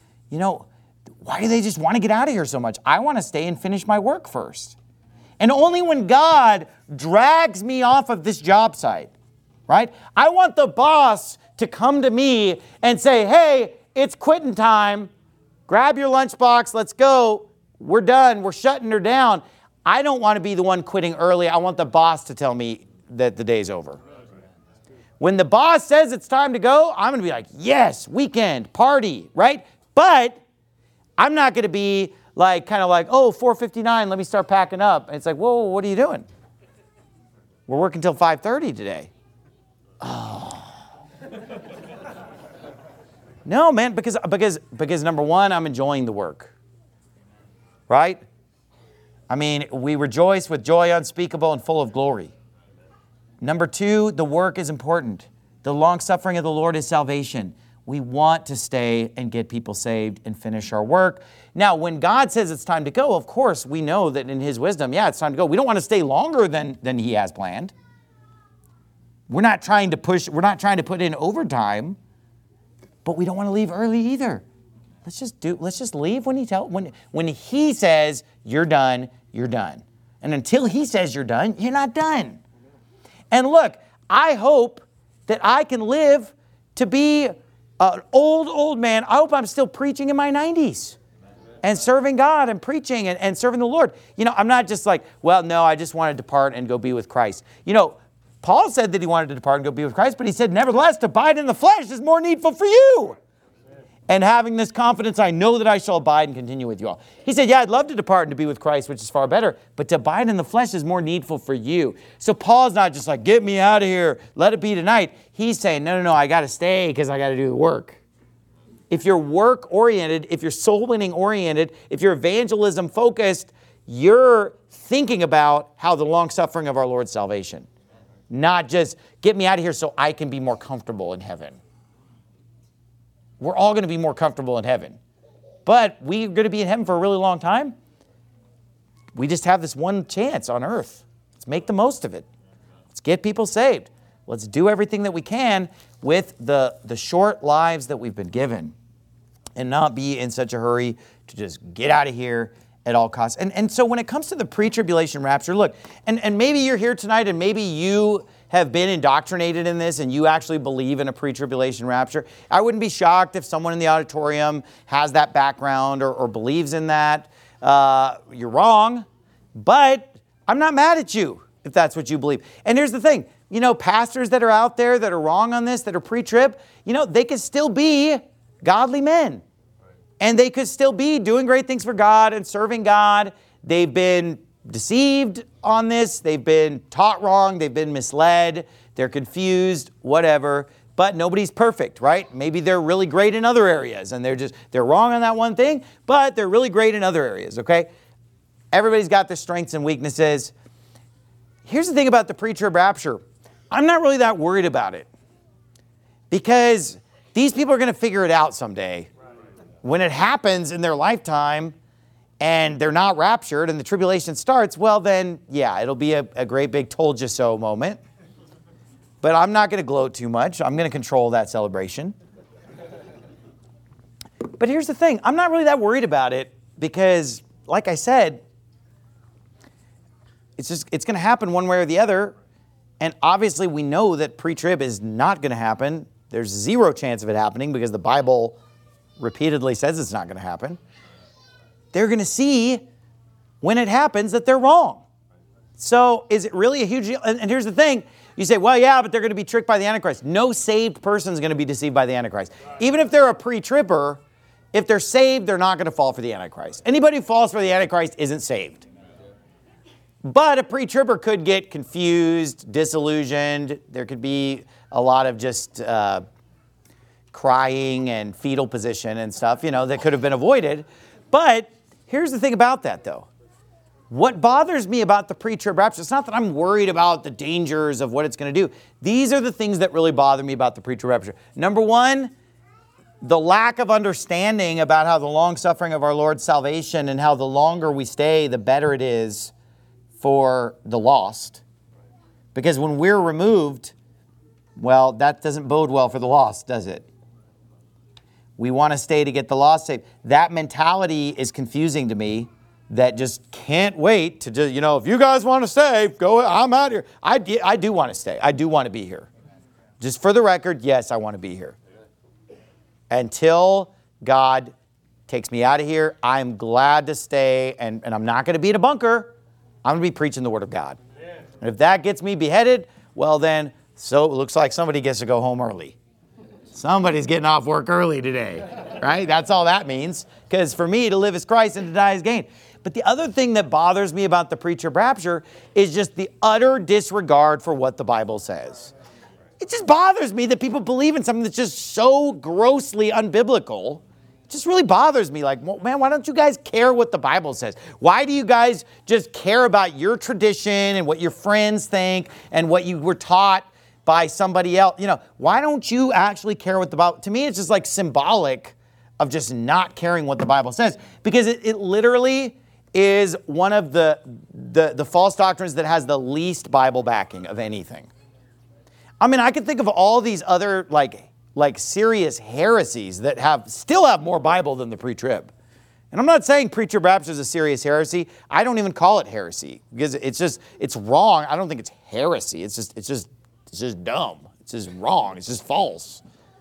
why do they just want to get out of here so much? I want to stay and finish my work first. And only when God drags me off of this job site, right? I want the boss to come to me and say, hey, it's quitting time. Grab your lunchbox. Let's go. We're done. We're shutting her down. I don't want to be the one quitting early. I want the boss to tell me that the day's over. When the boss says it's time to go, I'm going to be like, yes, weekend, party, right? But I'm not going to be kind of like, oh, 4:59, let me start packing up. And it's like, whoa, what are you doing? We're working till 5:30 today. Oh. No, man, because number one, I'm enjoying the work. Right? I mean, we rejoice with joy unspeakable and full of glory. Number two, the work is important. The long suffering of the Lord is salvation. We want to stay and get people saved and finish our work. Now, when God says it's time to go, of course, we know that in his wisdom, yeah, it's time to go. We don't want to stay longer than he has planned. We're not trying to put in overtime, but we don't want to leave early either. Let's just leave when he says you're done, you're done. And until he says you're done, you're not done. And look, I hope that I can live to be an old man. I hope I'm still preaching in my 90s and serving God and preaching and serving the Lord. I'm not just like, well, no, I just want to depart and go be with Christ. Paul said that he wanted to depart and go be with Christ, but he said, nevertheless, to abide in the flesh is more needful for you. And having this confidence, I know that I shall abide and continue with you all. He said, yeah, I'd love to depart and to be with Christ, which is far better, but to abide in the flesh is more needful for you. So Paul's not just like, get me out of here, let it be tonight. He's saying, no, I got to stay because I got to do the work. If you're work-oriented, if you're soul-winning oriented, if you're evangelism-focused, you're thinking about how the long-suffering of our Lord's salvation. Not just, get me out of here so I can be more comfortable in heaven. We're all going to be more comfortable in heaven. But we're going to be in heaven for a really long time. We just have this one chance on earth. Let's make the most of it. Let's get people saved. Let's do everything that we can with the short lives that we've been given and not be in such a hurry to just get out of here at all costs. And so when it comes to the pre-tribulation rapture, look, and maybe you're here tonight and maybe you have been indoctrinated in this and you actually believe in a pre-tribulation rapture. I wouldn't be shocked if someone in the auditorium has that background or believes in that. You're wrong, but I'm not mad at you if that's what you believe. And here's the thing, pastors that are out there that are wrong on this, that are pre-trib, they could still be godly men. And they could still be doing great things for God and serving God. They've been deceived on this. They've been taught wrong. They've been misled. They're confused, whatever. But nobody's perfect, right? Maybe they're really great in other areas and they're wrong on that one thing, but they're really great in other areas, okay? Everybody's got their strengths and weaknesses. Here's the thing about the pre-trib rapture. I'm not really that worried about it because these people are going to figure it out someday. When it happens in their lifetime and they're not raptured and the tribulation starts, well then, yeah, it'll be a great big told you so moment. But I'm not going to gloat too much. I'm going to control that celebration. But here's the thing. I'm not really that worried about it because, like I said, it's going to happen one way or the other. And obviously we know that pre-trib is not going to happen. There's zero chance of it happening because the Bible repeatedly says it's not going to happen. They're going to see when it happens that they're wrong. So is it really a huge deal? And here's the thing. You say, well, yeah, but they're going to be tricked by the Antichrist. No saved person is going to be deceived by the Antichrist. Even if they're a pre-tribber, if they're saved, they're not going to fall for the Antichrist. Anybody who falls for the Antichrist isn't saved. But a pre-tribber could get confused, disillusioned. There could be a lot of just crying and fetal position and stuff, that could have been avoided. But here's the thing about that, though. What bothers me about the pre-trib rapture, it's not that I'm worried about the dangers of what it's going to do. These are the things that really bother me about the pre-trib rapture. Number one, the lack of understanding about how the long suffering of our Lord's salvation and how the longer we stay, the better it is for the lost. Because when we're removed, well, that doesn't bode well for the lost, does it? We want to stay to get the lost saved. That mentality is confusing to me. That just can't wait to just, if you guys want to stay, go, I'm out here. I do want to stay. I do want to be here. Just for the record, yes, I want to be here. Until God takes me out of here, I'm glad to stay, and I'm not going to be in a bunker. I'm going to be preaching the Word of God. And if that gets me beheaded, well then, so it looks like somebody gets to go home early. Somebody's getting off work early today, right? That's all that means. Because for me, to live is Christ and to die is gain. But the other thing that bothers me about the pre-trib rapture is just the utter disregard for what the Bible says. It just bothers me that people believe in something that's just so grossly unbiblical. It just really bothers me. Like, well, man, why don't you guys care what the Bible says? Why do you guys just care about your tradition and what your friends think and what you were taught by somebody else? Why don't you actually care what the Bible... To me, it's just like symbolic of just not caring what the Bible says. Because it literally is one of the false doctrines that has the least Bible backing of anything. I mean, I can think of all these other like serious heresies that still have more Bible than the pre-trib. And I'm not saying pre-trib rapture is a serious heresy. I don't even call it heresy because it's wrong. I don't think it's heresy. It's just dumb. It's just wrong. It's just false.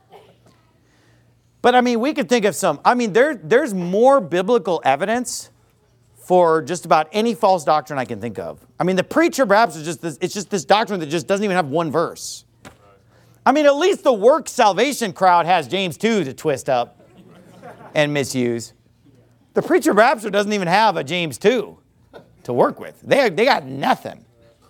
But I mean, we could think of there's more biblical evidence for just about any false doctrine I can think of. I mean, the pre-trib rapture is just this doctrine that just doesn't even have one verse. I mean, at least the work salvation crowd has James 2 to twist up and misuse. The pre-trib rapture doesn't even have a James 2 to work with. They got nothing.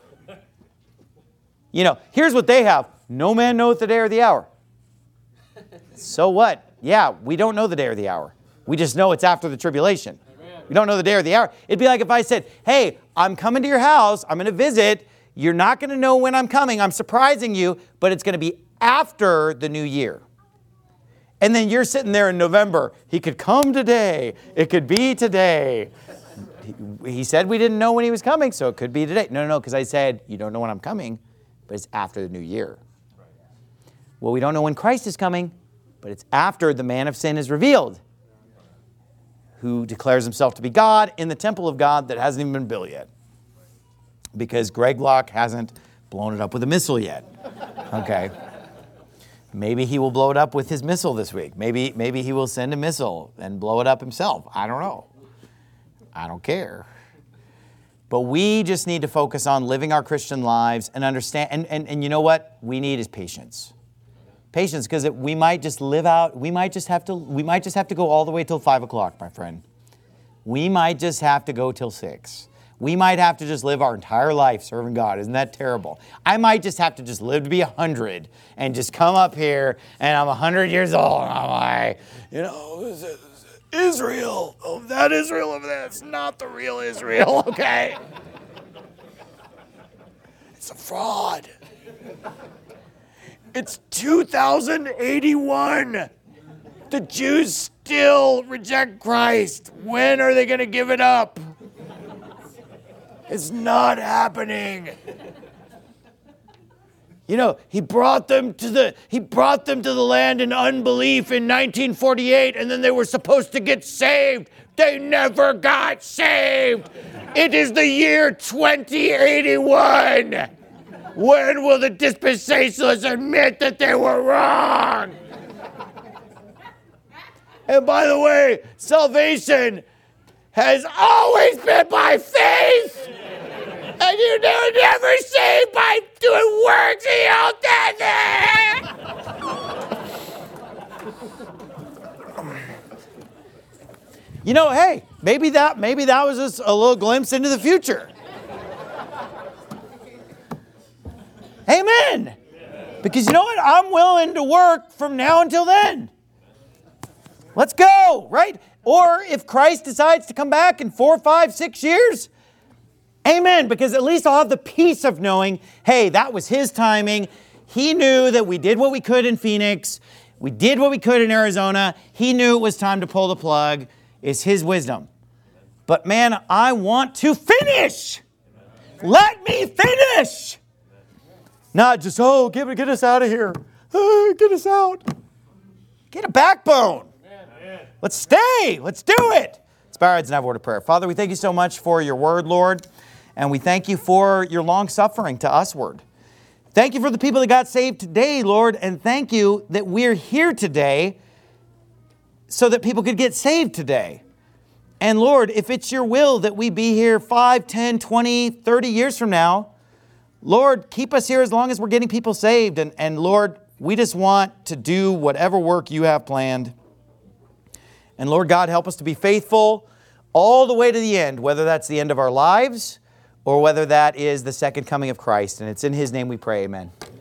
Here's what they have. No man knoweth the day or the hour. So what? Yeah, we don't know the day or the hour. We just know it's after the tribulation. We don't know the day or the hour. It'd be like if I said, hey, I'm coming to your house. I'm going to visit. You're not going to know when I'm coming. I'm surprising you, but it's going to be after the new year. And then you're sitting there in November. He could come today. It could be today. He said we didn't know when he was coming, so it could be today. No, because I said, you don't know when I'm coming, but it's after the new year. Well, we don't know when Christ is coming, but it's after the man of sin is revealed, who declares himself to be God in the temple of God that hasn't even been built yet. Because Greg Locke hasn't blown it up with a missile yet. Okay. Maybe he will blow it up with his missile this week. Maybe he will send a missile and blow it up himself. I don't know. I don't care. But we just need to focus on living our Christian lives and understand. And you know what we need is patience. Patience, because we might just live out. We might just have to go all the way till 5 o'clock, my friend. We might just have to go till 6. We might have to just live our entire life serving God. Isn't that terrible? I might just have to just live to be 100 and just come up here and I'm 100 years old and I'm like, Israel. Oh, that Israel over there. It's not the real Israel, okay? It's a fraud. It's 2081. The Jews still reject Christ. When are they going to give it up? It's not happening. You know, he brought them to the land in unbelief in 1948, and then they were supposed to get saved. They never got saved. It is the year 2081. When will the dispensationalists admit that they were wrong? And by the way, salvation has always been by faith. And you were never saved by doing works in the Old Testament. You know, hey, maybe that was just a little glimpse into the future. Amen. Because you know what? I'm willing to work from now until then. Let's go, right? Or if Christ decides to come back in 4, 5, 6 years, amen, because at least I'll have the peace of knowing, hey, that was His timing. He knew that we did what we could in Phoenix. We did what we could in Arizona. He knew it was time to pull the plug. It's His wisdom. But man, I want to finish. Let me finish. Not just, get us out of here. Get us out. Get a backbone. Let's stay. Let's do it. Let's bow our heads and have a word of prayer. Father, we thank you so much for your word, Lord. And we thank you for your long suffering to usward. Thank you for the people that got saved today, Lord. And thank you that we're here today so that people could get saved today. And Lord, if it's your will that we be here 5, 10, 20, 30 years from now, Lord, keep us here as long as we're getting people saved. And Lord, we just want to do whatever work you have planned. And Lord God, help us to be faithful all the way to the end, whether that's the end of our lives or whether that is the second coming of Christ. And it's in His name we pray, amen.